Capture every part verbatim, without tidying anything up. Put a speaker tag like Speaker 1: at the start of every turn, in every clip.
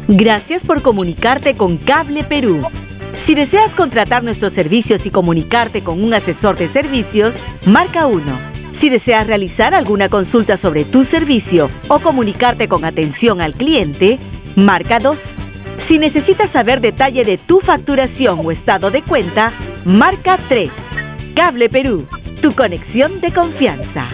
Speaker 1: Gracias por comunicarte con Cable Perú. Si deseas contratar nuestros servicios y comunicarte con un asesor de servicios, marca uno. Si deseas realizar alguna consulta sobre tu servicio o comunicarte con atención al cliente, marca dos. Si necesitas saber detalle de tu facturación o estado de cuenta, marca tres. Cable Perú, tu conexión de confianza.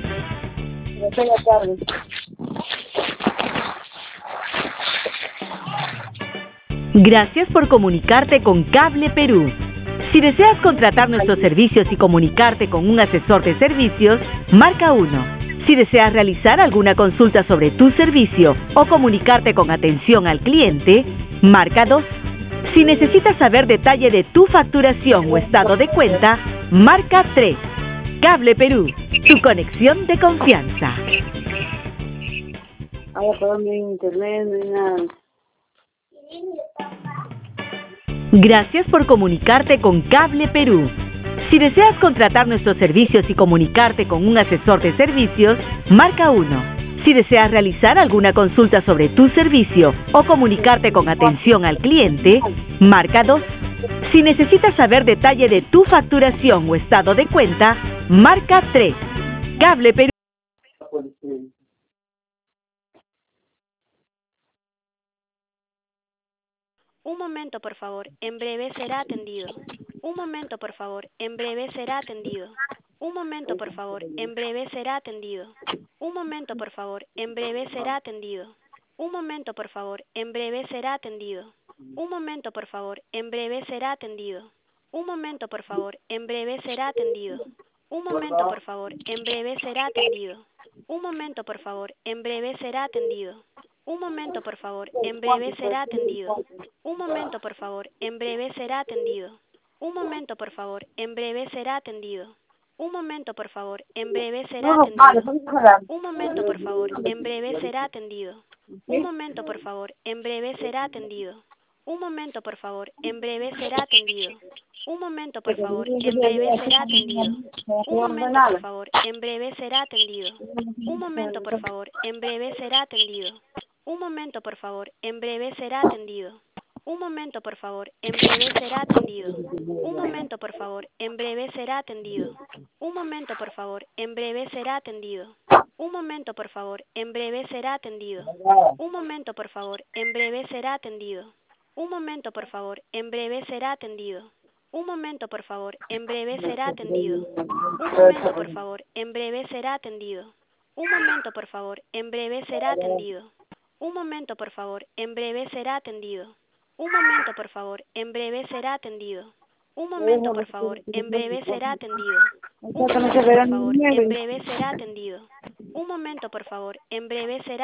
Speaker 1: Gracias por comunicarte con Cable Perú. Si deseas contratar nuestros servicios y comunicarte con un asesor de servicios, marca uno. Si deseas realizar alguna consulta sobre tu servicio o comunicarte con atención al cliente, marca dos. Si necesitas saber detalle de tu facturación o estado de cuenta, marca tres. Cable Perú, tu conexión de confianza.
Speaker 2: Ahora por mi internet no hay nada.
Speaker 1: Gracias por comunicarte con Cable Perú. Si deseas contratar nuestros servicios y comunicarte con un asesor de servicios, marca uno. Si deseas realizar alguna consulta sobre tu servicio o comunicarte con atención al cliente, marca dos. Si necesitas saber detalle de tu facturación o estado de cuenta, marca tres. Cable Perú.
Speaker 3: Un momento, por favor. En breve será atendido. Un momento, por favor. En breve será atendido. Un momento, por favor. En breve será atendido. Un momento, por favor. En breve será atendido. Un momento, por favor. En breve será atendido. Un momento, por favor. En breve será atendido. Un momento, por favor. En breve será atendido. Un momento, por favor. En breve será atendido. Un momento, por favor. En breve será atendido. Un momento, por favor. En breve será atendido. Un momento, por favor. En breve será atendido. Un momento, por favor. En breve será atendido. Un momento, por favor. En breve será atendido. Un momento, por favor. En breve será atendido. Un momento, por favor. En breve será atendido. Un momento, por favor. En breve será atendido. Un momento, por favor. En breve será atendido. Un momento, por favor. En breve será atendido. Un momento, por favor. En breve será atendido. Un momento, por favor. En breve será atendido. Un momento, por favor. En breve será atendido. Un momento, por favor. En breve será atendido. Un momento, por favor. En breve será atendido. Un momento, por favor. En breve será atendido. Un momento, por favor. En breve será atendido. Un momento, por favor. En breve será atendido. Un momento, por favor. En breve será atendido. Un momento, por favor. En breve será atendido. Un momento, por favor. En breve será atendido. Un momento, por favor. En breve será atendido. Un momento, por favor. En breve será atendido. Un momento, por favor. En breve será atendido. Un momento, por favor. En breve será atendido. Un momento, por favor. En breve será